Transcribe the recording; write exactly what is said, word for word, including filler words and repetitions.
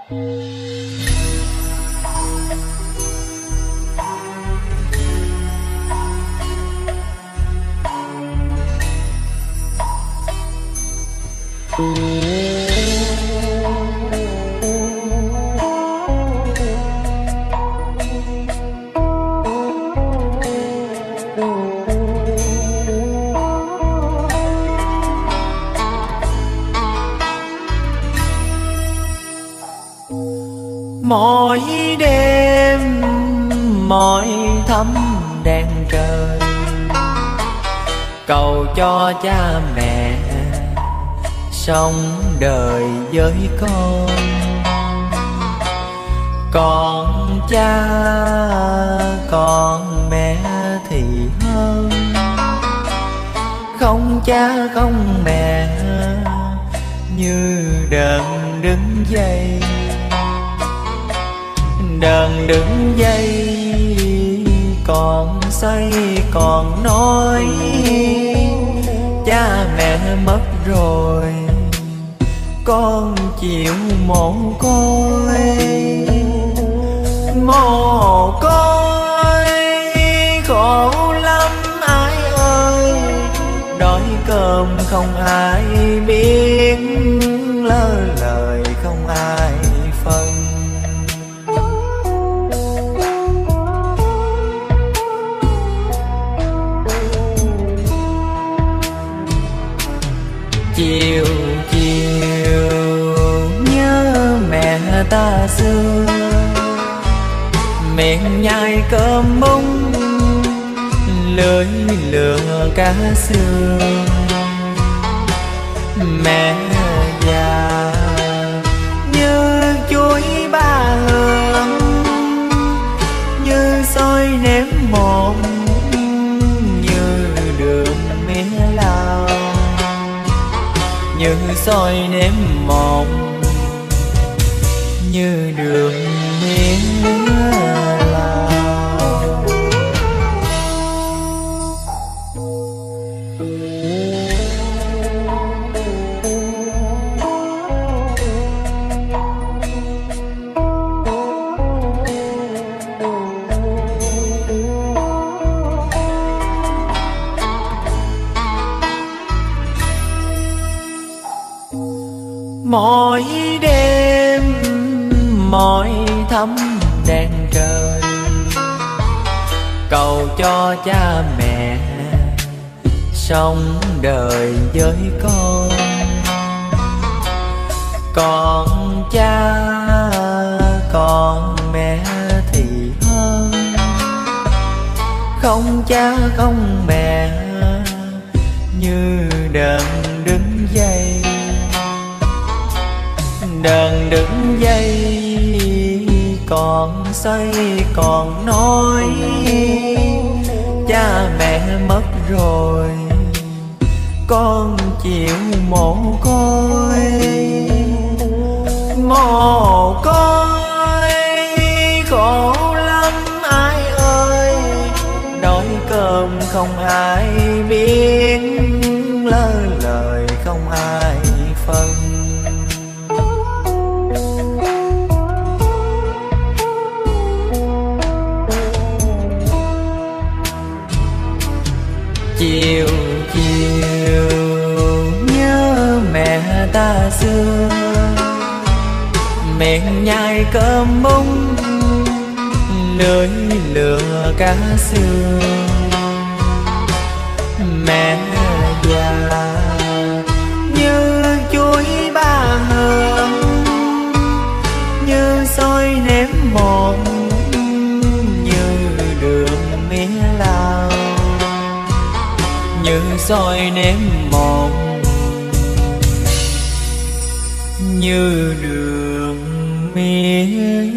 Mỗi đêm mỗi thắm đèn trời, cầu cho cha mẹ sống đời với con. Còn cha còn mẹ thì hơn, không cha không mẹ như đờn đứng dây. Đờn đứng dây còn say còn nói, cha mẹ mất rồi con chịu mồ côi. Mồ côi khổ lắm ai ơi, đói cơm không ai biết, lỡ lời không ai phân. Chiều chiều nhớ mẹ ta xưa, miệng nhai cơm bún lưỡi lừa cá sương. Mẹ già như chuối ba hương, như xôi nếp một, như đường mía lao, như xôi nếp một, như đường mía lao. Mỗi đêm mỗi thắm đèn trời, cầu cho cha mẹ sống đời với con. Còn cha còn mẹ thì hơn, không cha không mẹ như đờn đứng dây. Đờn đứng dây còn say còn nói, cha mẹ mất rồi con chịu mồ côi. Mồ côi khổ lắm ai ơi, đói cơm không ai biết, lỡ lời không ai phân. Chiều chiều nhớ mẹ ta xưa, miệng nhai cơm bún lưỡi lừa cá sương. Mẹ già như chuối ba hương, như xôi nếp một, như đường mía lao, như xôi nếp một, như đường mía